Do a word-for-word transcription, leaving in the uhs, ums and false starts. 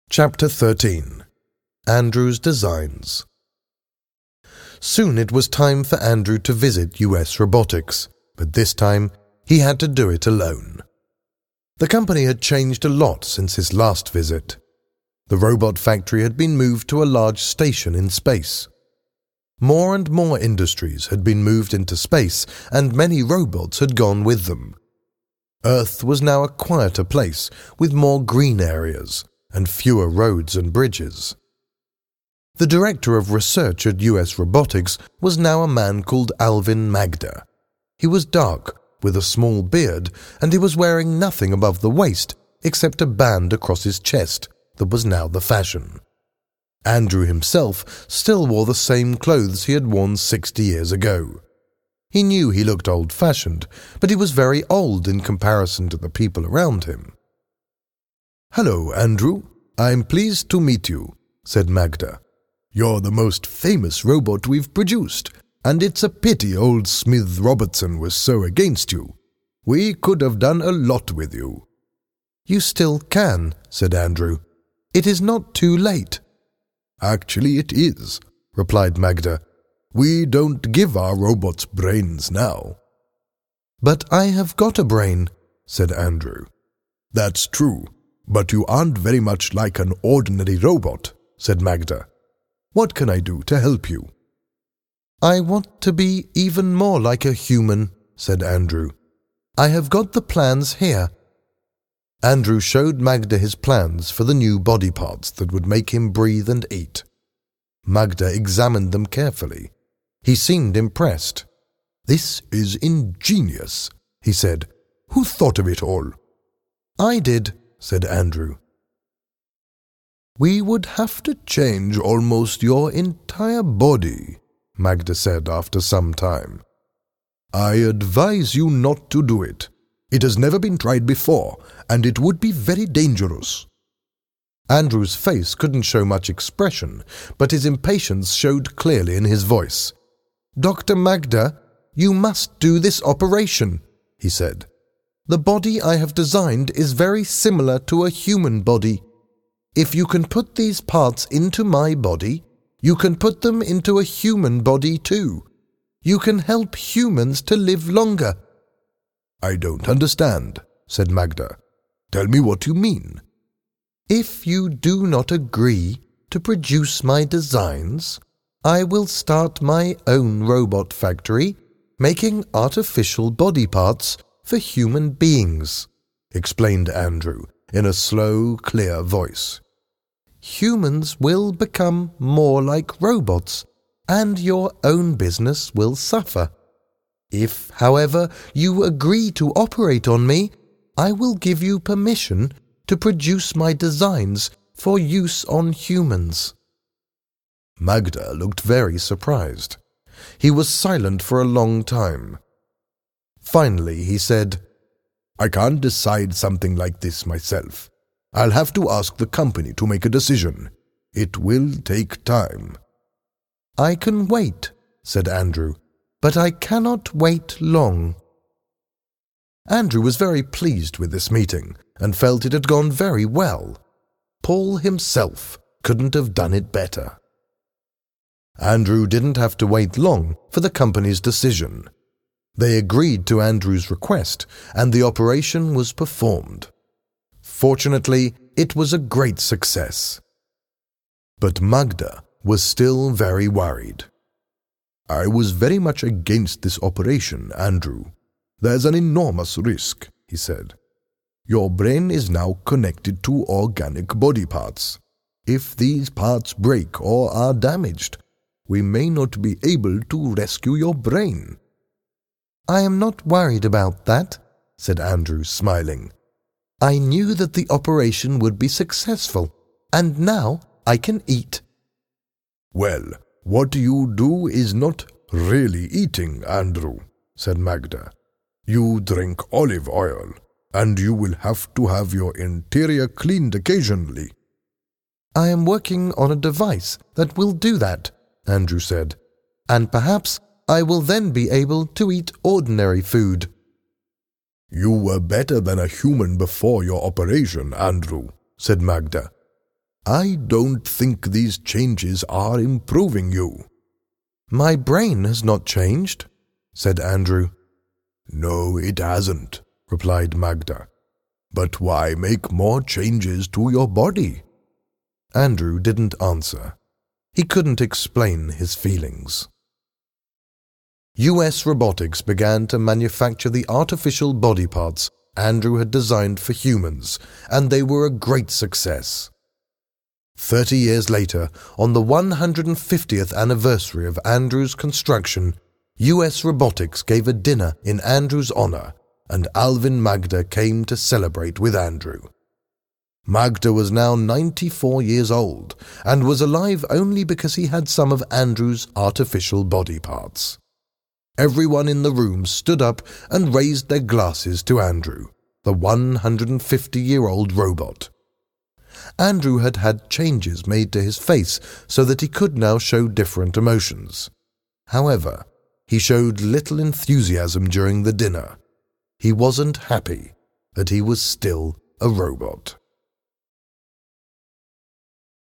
Chapter thirteen. Andrew's Designs. Soon it was time for Andrew to visit U S Robotics, but this time he had to do it alone. The company had changed a lot since his last visit. The robot factory had been moved to a large station in space. More and more industries had been moved into space, and many robots had gone with them. Earth was now a quieter place, with more green areas and fewer roads and bridges. The director of research at U S Robotics was now a man called Alvin Magda. He was dark, with a small beard, and he was wearing nothing above the waist except a band across his chest that was now the fashion. Andrew himself still wore the same clothes he had worn sixty years ago. He knew he looked old-fashioned, but he was very old in comparison to the people around him. "Hello, Andrew. I'm pleased to meet you," said Magda. "You're the most famous robot we've produced, and it's a pity old Smith Robertson was so against you. We could have done a lot with you." "You still can," said Andrew. "It is not too late." "Actually it is," replied Magda. "We don't give our robots brains now." "But I have got a brain," said Andrew. "That's true, but you aren't very much like an ordinary robot," said Magda. "What can I do to help you?" "I want to be even more like a human," said Andrew. "I have got the plans here." Andrew showed Magda his plans for the new body parts that would make him breathe and eat. Magda examined them carefully. He seemed impressed. "This is ingenious," he said. "Who thought of it all?" "I did," said Andrew. "We would have to change almost your entire body," Magda said after some time. "I advise you not to do it. It has never been tried before, and it would be very dangerous." Andrew's face couldn't show much expression, but his impatience showed clearly in his voice. "Doctor Magda, you must do this operation," he said. "The body I have designed is very similar to a human body. If you can put these parts into my body, you can put them into a human body too. You can help humans to live longer." "I don't understand," said Magda. "Tell me what you mean." "If you do not agree to produce my designs, I will start my own robot factory, making artificial body parts for human beings," explained Andrew in a slow, clear voice. "Humans will become more like robots, and your own business will suffer. If, however, you agree to operate on me, I will give you permission to produce my designs for use on humans." Magda looked very surprised. He was silent for a long time. Finally he said, "I can't decide something like this myself. I'll have to ask the company to make a decision. It will take time." "I can wait," said Andrew, "but I cannot wait long." Andrew was very pleased with this meeting and felt it had gone very well. Paul himself couldn't have done it better. Andrew didn't have to wait long for the company's decision. They agreed to Andrew's request, and the operation was performed. Fortunately, it was a great success. But Magda was still very worried. "I was very much against this operation, Andrew. There's an enormous risk," he said. "Your brain is now connected to organic body parts. If these parts break or are damaged, we may not be able to rescue your brain." "I am not worried about that," said Andrew, smiling. "I knew that the operation would be successful, and now I can eat." "Well, what you do is not really eating, Andrew," said Magda. "You drink olive oil, and you will have to have your interior cleaned occasionally." "I am working on a device that will do that," Andrew said, "and perhaps I will then be able to eat ordinary food." "You were better than a human before your operation, Andrew," said Magda. I don't think these changes are improving you." "My brain has not changed," said Andrew. "No, it hasn't," replied Magda. "But why make more changes to your body?" Andrew didn't answer. He couldn't explain his feelings. U S Robotics began to manufacture the artificial body parts Andrew had designed for humans, and they were a great success. Thirty years later, on the one hundred fiftieth anniversary of Andrew's construction, U S Robotics gave a dinner in Andrew's honor, and Alvin Magda came to celebrate with Andrew. Magda was now ninety-four years old, and was alive only because he had some of Andrew's artificial body parts. Everyone in the room stood up and raised their glasses to Andrew, the one hundred fifty-year-old robot. Andrew had had changes made to his face so that he could now show different emotions. However, he showed little enthusiasm during the dinner. He wasn't happy that he was still a robot.